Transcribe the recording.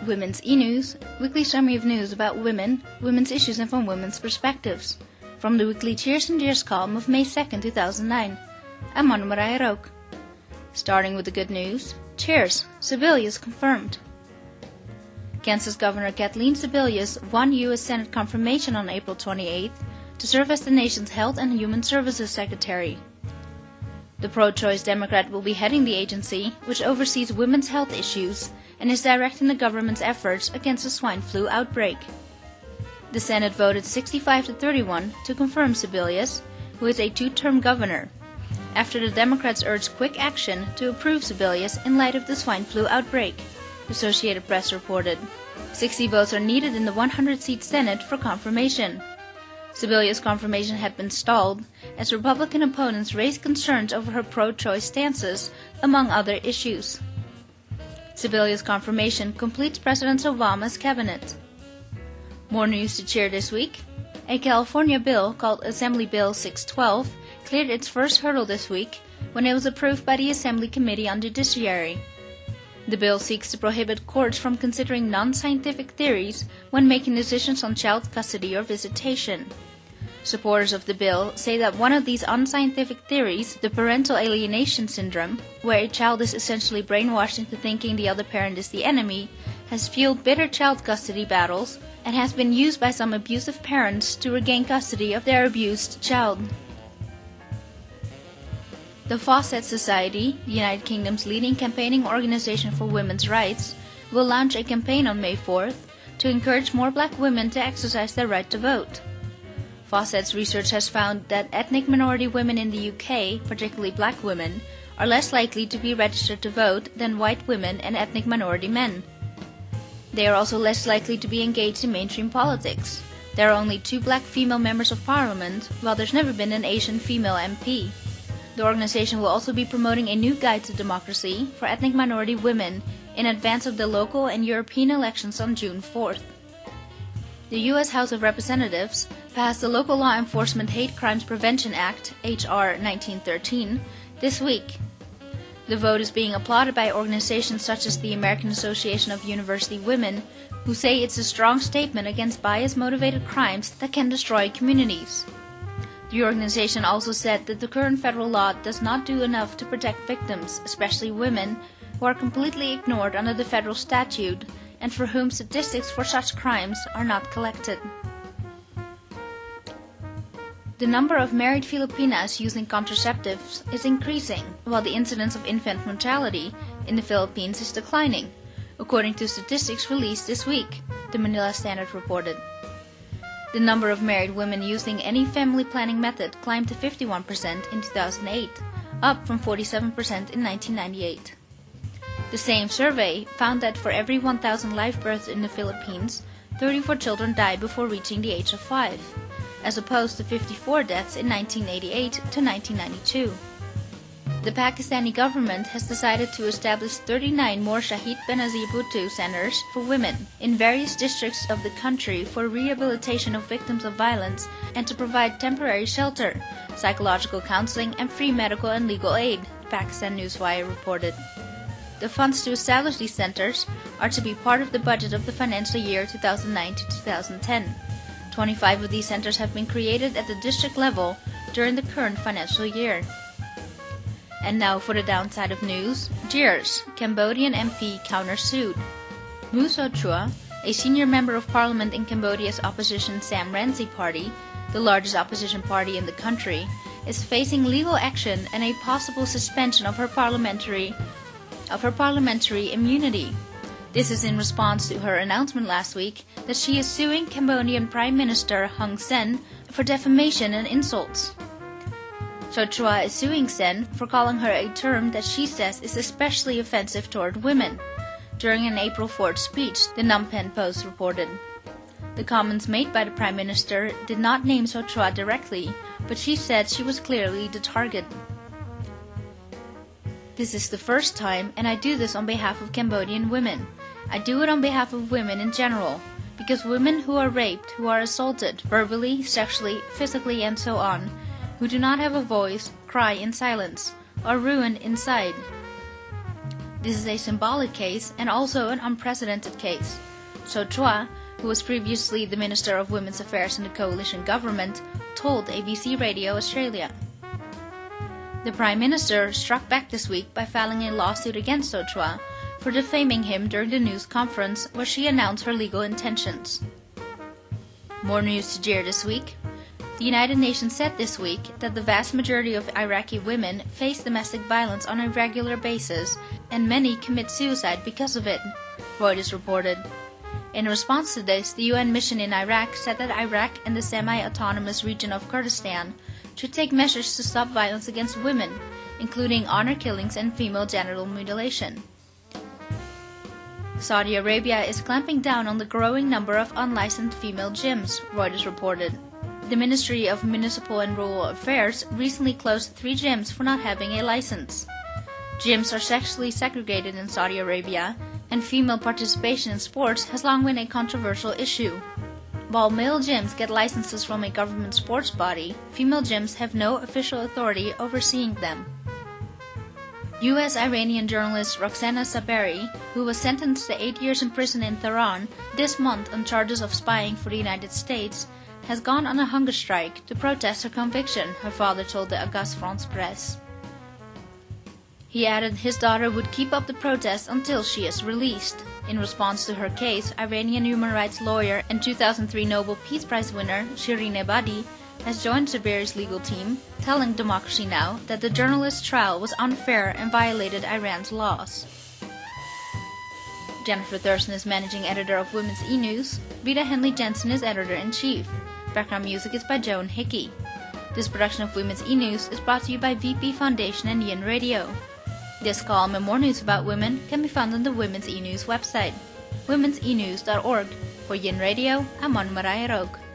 Women's e-News, weekly summary of news about women, women's issues and from women's perspectives. From the weekly Cheers and Jeers column of May 2nd, 2009. I'm Manu Maraya Rook. Starting with the good news, Cheers, Sebelius confirmed. Kansas Governor Kathleen Sebelius won U.S. Senate confirmation on April 28th to serve as the nation's Health and Human Services Secretary. The pro-choice Democrat will be heading the agency, which oversees women's health issues and is directing the government's efforts against the swine flu outbreak. The Senate voted 65-31 to confirm Sebelius, who is a two-term governor, after the Democrats urged quick action to approve Sebelius in light of the swine flu outbreak, Associated Press reported. 60 votes are needed in the 100-seat Senate for confirmation. Sebelius' confirmation had been stalled as Republican opponents raised concerns over her pro-choice stances, among other issues. Sebelius' confirmation completes President Obama's cabinet. More news to cheer this week. A California bill called Assembly Bill 612 cleared its first hurdle this week when it was approved by the Assembly Committee on Judiciary. The bill seeks to prohibit courts from considering non-scientific theories when making decisions on child custody or visitation. Supporters of the bill say that one of these unscientific theories, the parental alienation syndrome, where a child is essentially brainwashed into thinking the other parent is the enemy, has fueled bitter child custody battles and has been used by some abusive parents to regain custody of their abused child. The Fawcett Society, the United Kingdom's leading campaigning organization for women's rights, will launch a campaign on May 4th to encourage more black women to exercise their right to vote. Fawcett's research has found that ethnic minority women in the UK, particularly black women, are less likely to be registered to vote than white women and ethnic minority men. They are also less likely to be engaged in mainstream politics. There are only 2 black female members of parliament, while there's never been an Asian female MP. The organization will also be promoting a new guide to democracy for ethnic minority women in advance of the local and European elections on June 4th. The U.S. House of Representatives passed the Local Law Enforcement Hate Crimes Prevention Act, H.R. 1913, this week. The vote is being applauded by organizations such as the American Association of University Women, who say it's a strong statement against bias-motivated crimes that can destroy communities. The organization also said that the current federal law does not do enough to protect victims, especially women, who are completely ignored under the federal statute and for whom statistics for such crimes are not collected. The number of married Filipinas using contraceptives is increasing, while the incidence of infant mortality in the Philippines is declining, according to statistics released this week, the Manila Standard reported. The number of married women using any family planning method climbed to 51% in 2008, up from 47% in 1998. The same survey found that for every 1,000 live births in the Philippines, 34 children die before reaching the age of 5, as opposed to 54 deaths in 1988 to 1992. The Pakistani government has decided to establish 39 more Shahid Benazir Bhutto centers for women in various districts of the country for rehabilitation of victims of violence and to provide temporary shelter, psychological counseling, and free medical and legal aid, Pakistan Newswire reported. The funds to establish these centers are to be part of the budget of the financial year 2009 to 2010. 25 of these centers have been created at the district level during the current financial year. And now for the downside of news. Jeers, Cambodian MP countersued. Mu Sochua, a senior member of parliament in Cambodia's opposition Sam Rainsy party, the largest opposition party in the country, is facing legal action and a possible suspension of her parliamentary immunity. This is in response to her announcement last week that she is suing Cambodian Prime Minister Hun Sen for defamation and insults. Sochua is suing Sen for calling her a term that she says is especially offensive toward women, during an April 4th speech, the Phnom Penh Post reported. The comments made by the Prime Minister did not name Sochua directly, but she said she was clearly the target. This is the first time, and I do this on behalf of Cambodian women. I do it on behalf of women in general, because women who are raped, who are assaulted, verbally, sexually, physically, and so on, who do not have a voice, cry in silence, are ruined inside. This is a symbolic case and also an unprecedented case. So Chua, who was previously the Minister of Women's Affairs in the coalition government, told ABC Radio Australia. The Prime Minister struck back this week by filing a lawsuit against So Chua for defaming him during the news conference where she announced her legal intentions. More news to cheer this week. The United Nations said this week that the vast majority of Iraqi women face domestic violence on a regular basis and many commit suicide because of it, Reuters reported. In response to this, the UN mission in Iraq said that Iraq and the semi-autonomous region of Kurdistan should take measures to stop violence against women, including honor killings and female genital mutilation. Saudi Arabia is clamping down on the growing number of unlicensed female gyms, Reuters reported. The Ministry of Municipal and Rural Affairs recently closed 3 gyms for not having a license. Gyms are sexually segregated in Saudi Arabia, and female participation in sports has long been a controversial issue. While male gyms get licenses from a government sports body, female gyms have no official authority overseeing them. U.S.-Iranian journalist Roxana Saberi, who was sentenced to 8 years in prison in Tehran this month on charges of spying for the United States, has gone on a hunger strike to protest her conviction, her father told the Agence France-Presse. He added his daughter would keep up the protest until she is released. In response to her case, Iranian human rights lawyer and 2003 Nobel Peace Prize winner Shirin Ebadi has joined Saberi's legal team, telling Democracy Now! That the journalist's trial was unfair and violated Iran's laws. Jennifer Thurston is managing editor of Women's E-News. Rita Henley Jensen is editor-in-chief. Background music is by Joan Hickey. This production of Women's E-News is brought to you by VP Foundation and Yin Radio. This column and more news about women can be found on the Women's E-News website, womensenews.org. For Yin Radio, I'm Anne Maria Rook.